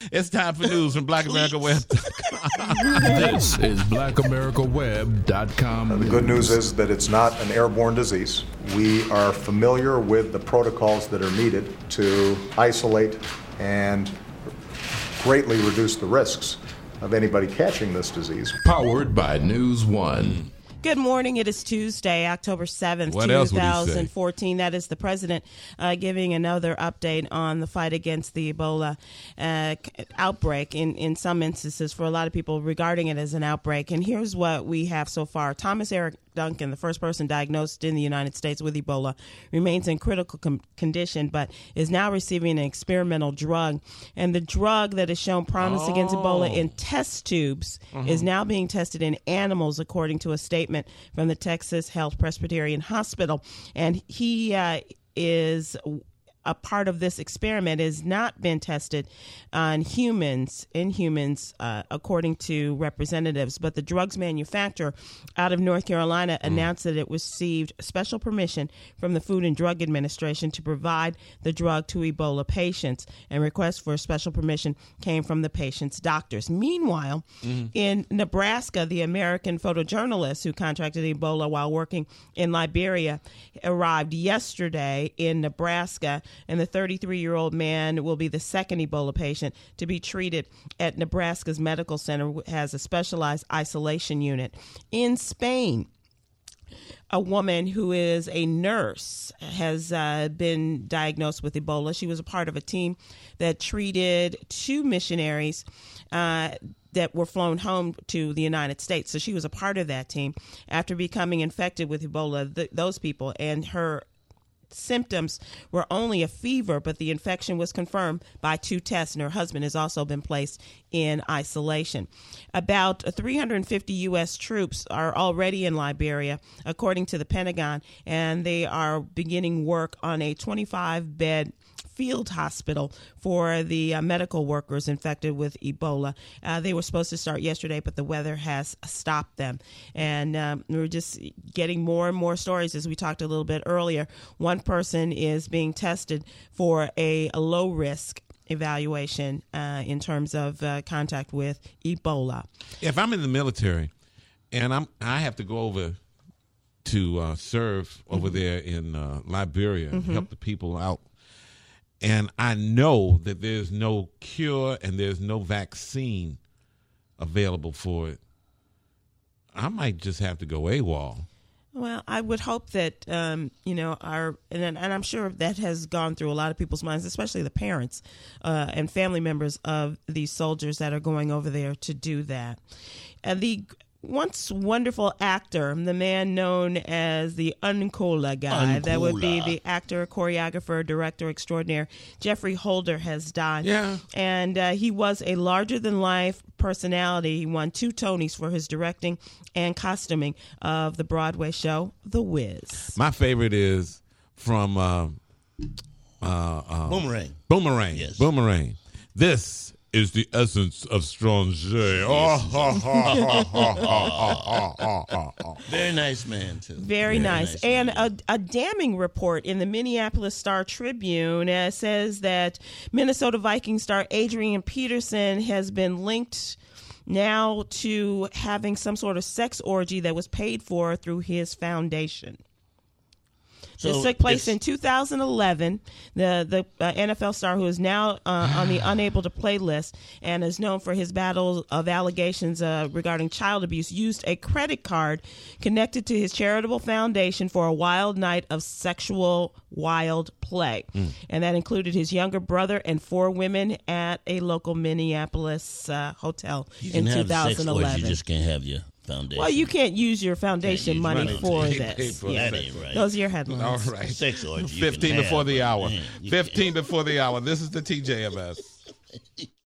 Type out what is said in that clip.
It's time for news from BlackAmericaWeb.com. This is BlackAmericaWeb.com. The good news is that it's not an airborne disease. We are familiar with the protocols that are needed to isolate and greatly reduce the risks of anybody catching this disease. Powered by News One. Good morning. It is Tuesday, October 7th, What else would he say? 2014. That is the president giving another update on the fight against the Ebola outbreak, in some instances, for a lot of people regarding it as an outbreak. And here's what we have so far. Thomas Eric Duncan, the first person diagnosed in the United States with Ebola, remains in critical condition, but is now receiving an experimental drug. And the drug that has shown promise against Ebola in test tubes is now being tested in animals, according to a statement from the Texas Health Presbyterian Hospital. And he is a part of this experiment, has not been tested on humans, according to representatives. But the drugs manufacturer out of North Carolina announced that it received special permission from the Food and Drug Administration to provide the drug to Ebola patients. And requests for special permission came from the patient's doctors. Meanwhile, in Nebraska, the American photojournalist who contracted Ebola while working in Liberia arrived yesterday in Nebraska. And the 33-year-old man will be the second Ebola patient to be treated at Nebraska's medical center, has a specialized isolation unit. In Spain, a woman who is a nurse has been diagnosed with Ebola. She was a part of a team that treated two missionaries that were flown home to the United States. So she was a part of that team after becoming infected with Ebola, those people, and her symptoms were only a fever, but the infection was confirmed by two tests, and her husband has also been placed in isolation. About 350 U.S. troops are already in Liberia, according to the Pentagon, and they are beginning work on a 25-bed field hospital for the medical workers infected with Ebola. They were supposed to start yesterday, but the weather has stopped them. And we're just getting more and more stories, as we talked a little bit earlier. One person is being tested for a low-risk evaluation in terms of contact with Ebola. If I'm in the military and I have to go over to serve over there in Liberia and help the people out, and I know that there's no cure and there's no vaccine available for it, I might just have to go AWOL. Well, I would hope that, and I'm sure that has gone through a lot of people's minds, especially the parents and family members of these soldiers that are going over there to do that. The once wonderful actor, the man known as the Uncola guy, that would be the actor, choreographer, director extraordinaire, Geoffrey Holder, has died. Yeah. And he was a larger-than-life personality. He won 2 Tonys for his directing and costuming of the Broadway show, The Wiz. My favorite is from Boomerang. Boomerang. Yes. Boomerang. This is the essence of Stranger. Very nice man, too. Very nice. And a damning report in the Minneapolis Star-Tribune says that Minnesota Vikings star Adrian Peterson has been linked now to having some sort of sex orgy that was paid for through his foundation. So this took place in 2011. The NFL star, who is now on the unable to play list and is known for his battle of allegations regarding child abuse, used a credit card connected to his charitable foundation for a wild night of sexual wild play. And that included his younger brother and 4 women at a local Minneapolis hotel in 2011. You just can't have your foundation. Well, you can't use your foundation money for this. That ain't right. Those are your headlines. All right. Sex orgy. 15 before the hour. 15 before the hour. This is the TJMS.